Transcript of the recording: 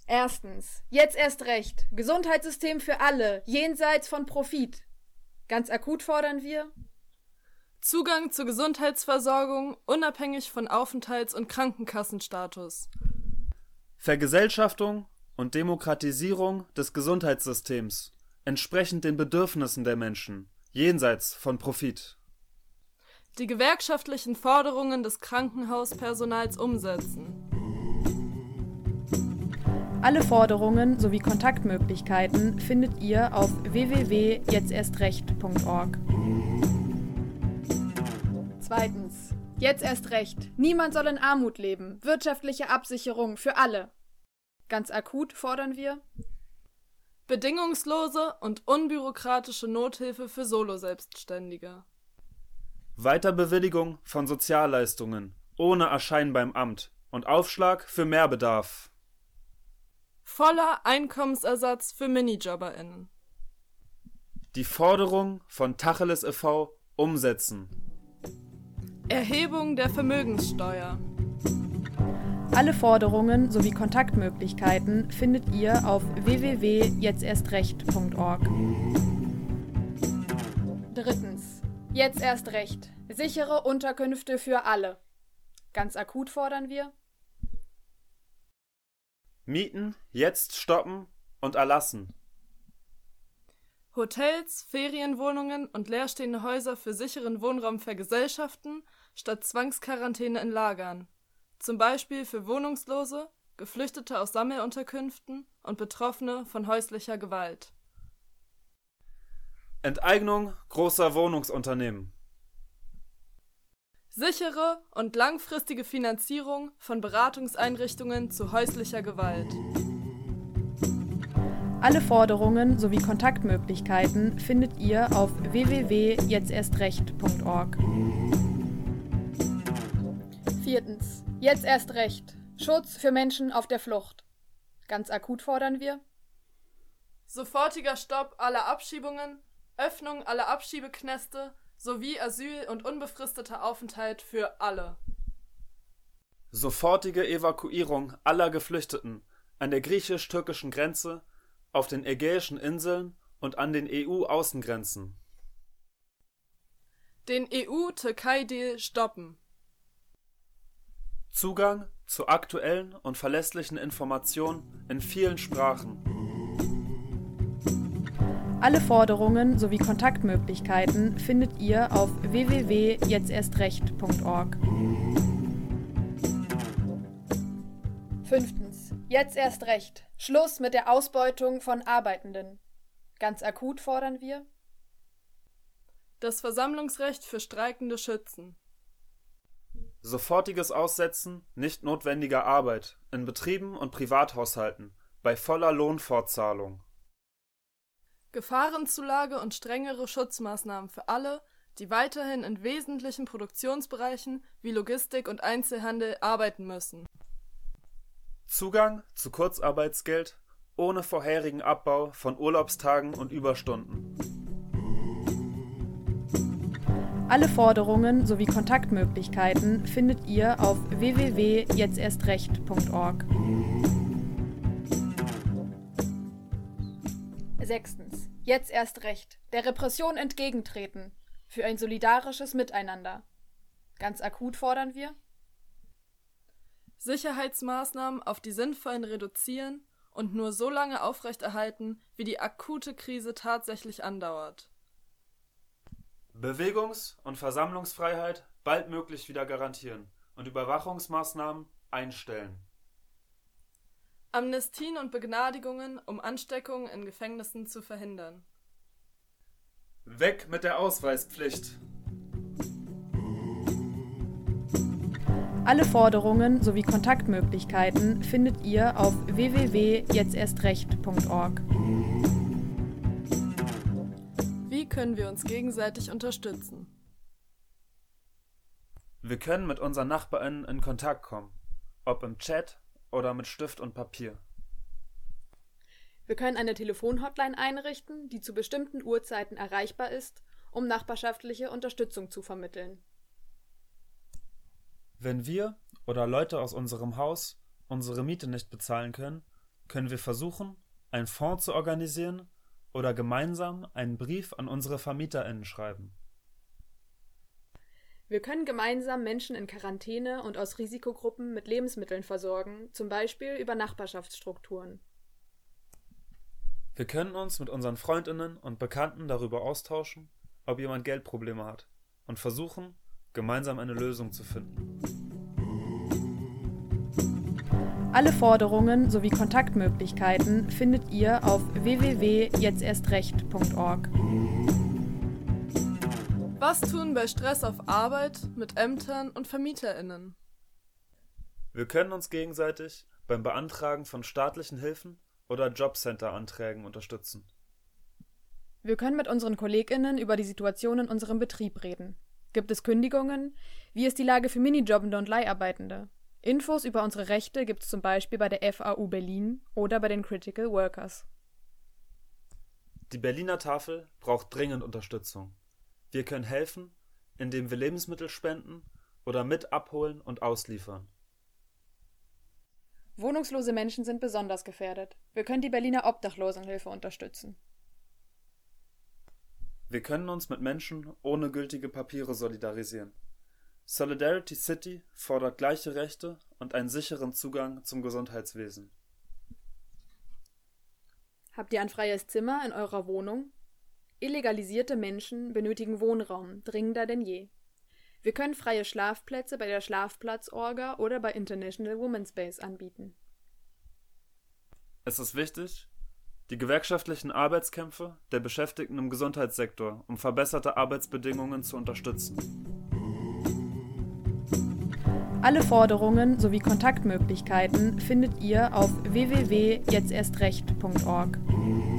Erstens, jetzt erst recht, Gesundheitssystem für alle, jenseits von Profit. Ganz akut fordern wir Zugang zur Gesundheitsversorgung, unabhängig von Aufenthalts- und Krankenkassenstatus. Vergesellschaftung und Demokratisierung des Gesundheitssystems, entsprechend den Bedürfnissen der Menschen, jenseits von Profit. Die gewerkschaftlichen Forderungen des Krankenhauspersonals umsetzen. Alle Forderungen sowie Kontaktmöglichkeiten findet ihr auf www.jetzterstrecht.org. Zweitens. Jetzt erst recht. Niemand soll in Armut leben. Wirtschaftliche Absicherung für alle. Ganz akut fordern wir Bedingungslose und unbürokratische Nothilfe für Solo-Selbstständige. Weiterbewilligung von Sozialleistungen ohne Erscheinen beim Amt und Aufschlag für Mehrbedarf. Voller Einkommensersatz für MinijobberInnen. Die Forderung von Tacheles e.V. umsetzen. Erhebung der Vermögenssteuer. Alle Forderungen sowie Kontaktmöglichkeiten findet ihr auf www.jetzterstrecht.org. Drittens. Jetzt erst recht. Sichere Unterkünfte für alle. Ganz akut fordern wir Mieten jetzt stoppen und erlassen. Hotels, Ferienwohnungen und leerstehende Häuser für sicheren Wohnraum vergesellschaften, statt Zwangsquarantäne in Lagern. Zum Beispiel für Wohnungslose, Geflüchtete aus Sammelunterkünften und Betroffene von häuslicher Gewalt. Enteignung großer Wohnungsunternehmen. Sichere und langfristige Finanzierung von Beratungseinrichtungen zu häuslicher Gewalt. Alle Forderungen sowie Kontaktmöglichkeiten findet ihr auf www.jetzterstrecht.org. Viertens. Jetzt erst recht. Schutz für Menschen auf der Flucht. Ganz akut fordern wir Sofortiger Stopp aller Abschiebungen, Öffnung aller Abschiebeknäste sowie Asyl- und unbefristeter Aufenthalt für alle. Sofortige Evakuierung aller Geflüchteten an der griechisch-türkischen Grenze, auf den Ägäischen Inseln und an den EU-Außengrenzen. Den EU-Türkei-Deal stoppen. Zugang zu aktuellen und verlässlichen Informationen in vielen Sprachen. Alle Forderungen sowie Kontaktmöglichkeiten findet ihr auf www.jetzterstrecht.org. Fünftens. Jetzt erst recht. Schluss mit der Ausbeutung von Arbeitenden. Ganz akut fordern wir Das Versammlungsrecht für Streikende schützen. Sofortiges Aussetzen nicht notwendiger Arbeit in Betrieben und Privathaushalten bei voller Lohnfortzahlung. Gefahrenzulage und strengere Schutzmaßnahmen für alle, die weiterhin in wesentlichen Produktionsbereichen wie Logistik und Einzelhandel arbeiten müssen. Zugang zu Kurzarbeitsgeld ohne vorherigen Abbau von Urlaubstagen und Überstunden. Alle Forderungen sowie Kontaktmöglichkeiten findet ihr auf www.jetzterstrecht.org. Sechstens. Jetzt erst recht. Der Repression entgegentreten. Für ein solidarisches Miteinander. Ganz akut fordern wir Sicherheitsmaßnahmen auf die sinnvollen reduzieren und nur so lange aufrechterhalten, wie die akute Krise tatsächlich andauert. Bewegungs- und Versammlungsfreiheit baldmöglich wieder garantieren und Überwachungsmaßnahmen einstellen. Amnestien und Begnadigungen, um Ansteckungen in Gefängnissen zu verhindern. Weg mit der Ausweispflicht. Alle Forderungen sowie Kontaktmöglichkeiten findet ihr auf www.jetzterstrecht.org. Wie können wir uns gegenseitig unterstützen? Wir können mit unseren NachbarInnen in Kontakt kommen, ob im Chat oder mit Stift und Papier. Wir können eine Telefonhotline einrichten, die zu bestimmten Uhrzeiten erreichbar ist, um nachbarschaftliche Unterstützung zu vermitteln. Wenn wir oder Leute aus unserem Haus unsere Miete nicht bezahlen können, können wir versuchen, einen Fonds zu organisieren oder gemeinsam einen Brief an unsere VermieterInnen schreiben. Wir können gemeinsam Menschen in Quarantäne und aus Risikogruppen mit Lebensmitteln versorgen, zum Beispiel über Nachbarschaftsstrukturen. Wir können uns mit unseren FreundInnen und Bekannten darüber austauschen, ob jemand Geldprobleme hat und versuchen, gemeinsam eine Lösung zu finden. Alle Forderungen sowie Kontaktmöglichkeiten findet ihr auf www.jetzterstrecht.org. Was tun bei Stress auf Arbeit mit Ämtern und VermieterInnen? Wir können uns gegenseitig beim Beantragen von staatlichen Hilfen oder Jobcenter-Anträgen unterstützen. Wir können mit unseren KollegInnen über die Situation in unserem Betrieb reden. Gibt es Kündigungen? Wie ist die Lage für Minijobbende und Leiharbeitende? Infos über unsere Rechte gibt es zum Beispiel bei der FAU Berlin oder bei den Critical Workers. Die Berliner Tafel braucht dringend Unterstützung. Wir können helfen, indem wir Lebensmittel spenden oder mit abholen und ausliefern. Wohnungslose Menschen sind besonders gefährdet. Wir können die Berliner Obdachlosenhilfe unterstützen. Wir können uns mit Menschen ohne gültige Papiere solidarisieren. Solidarity City fordert gleiche Rechte und einen sicheren Zugang zum Gesundheitswesen. Habt ihr ein freies Zimmer in eurer Wohnung? Illegalisierte Menschen benötigen Wohnraum, dringender denn je. Wir können freie Schlafplätze bei der Schlafplatzorga oder bei International Women's Base anbieten. Es ist wichtig, die gewerkschaftlichen Arbeitskämpfe der Beschäftigten im Gesundheitssektor um verbesserte Arbeitsbedingungen zu unterstützen. Alle Forderungen sowie Kontaktmöglichkeiten findet ihr auf www.jetzterstrecht.org.